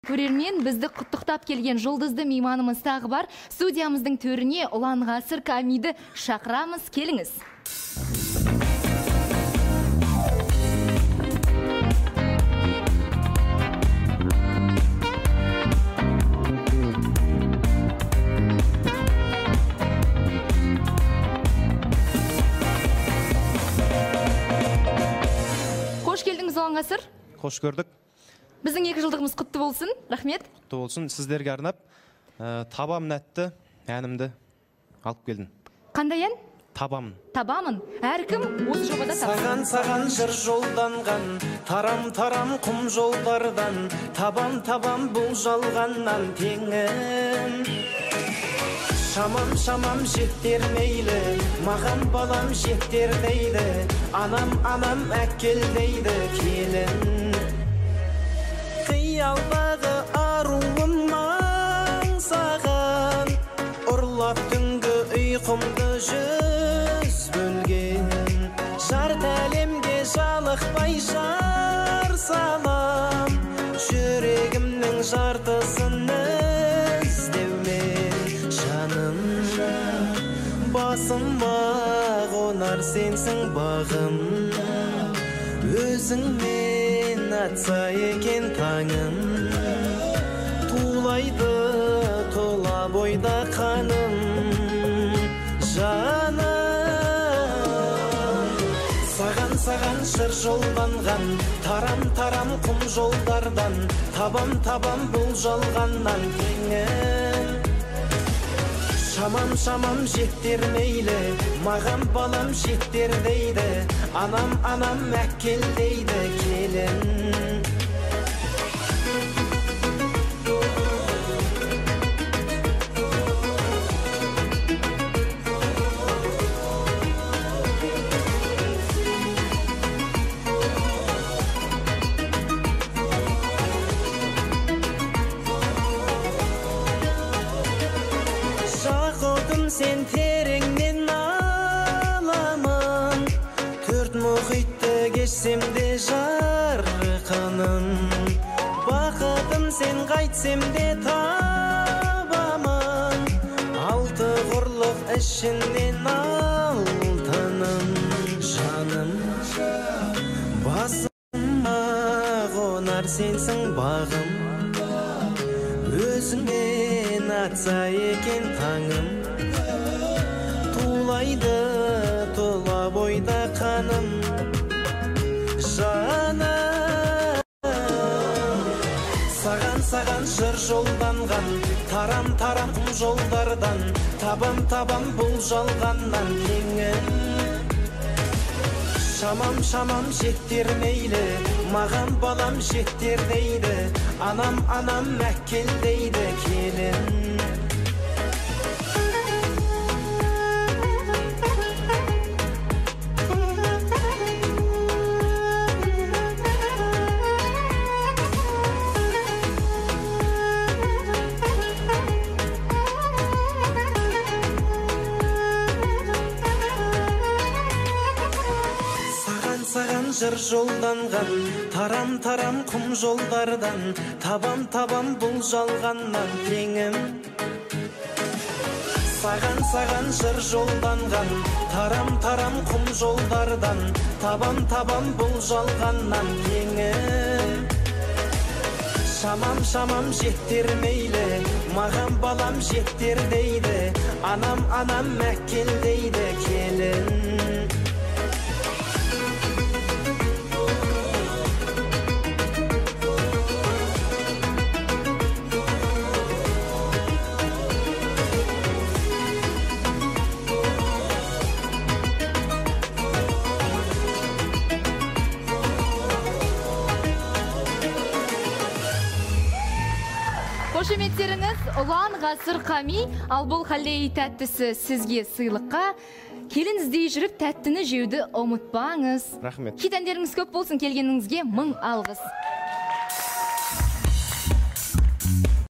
Көрермен, бізді құттықтап келген жұлдызды мейманымыз тағы бар. Студиямыздың төріне Ұлан Ғасыр Камиді шақырамыз, келіңіз. Қош келдіңіз, Ұлан Ғасыр. Қош көрдік. Біздің 2 жылдығымыз құтты болсын. Рахмет. Құтты болсын. Сіздерге арнап табам нәтті әнімді алып келдім. Қандай ән? Табамын. Табамын. Әркім осы жобада табамын. Саған жыр жолданған, тарам құм жолдардан, табам бұл жалғаннан теңін. Шамам жеттер мейлі, маған балам жеттер дейді, анам әкел дейді келін. Қиялдағы аруым аңсаған, ұрлап түнгі ұйқымды жүз бөлген. Жарты әлемге жалықпай жар салам, жүрегімнің жартысын іздеумен. Жаным, басыма қонар сенсің бағым, өзіңмен атса екен таңым, тулайды тола бойда қаным. Жаным, саған жыр жолданған, тарам құм жолдардан, табам бұл жалғаннан теңін. Шамам жеттер мейлі, маған балам жеттер дейді, анам әкел дейді келін. Сен тереңнен аламын, төрт мұхитты кешсем де жарқыным. Бақытым сен қайтсем де табамын, алты құрлық ішінен алтыным. Жаным, басыма қонар сенсің бағым, өзіңмен атса екен таңым, тулайды тола бойда қаным. Жаным, саған жыр жолданған, тарам құм жолдардан, табам бұл жалғаннан теңін. Шамам жеттер мейлі, маған балам жеттер дейді, анам әкел дейді келін. Саған жыр жолданған, тарам құм жолдардан, табам бұл жалғаннан теңім. Саған жыр жолданған, тарам құм жолдардан, табам бұл жалғаннан теңім. Шамам жеттер мейлі, маған балам жеттер дейді, анам әкел дейді келін. Қошеметтеріңіз Ұлан Ғасыр Қами, ал бұл халей тәттісі сізге сыйлыққа. Келін іздей жүріп тәттіні жеуді ұмытпаңыз. Рахмет. Хит әндеріңіз көп болсын, келгеніңізге мың алғыс.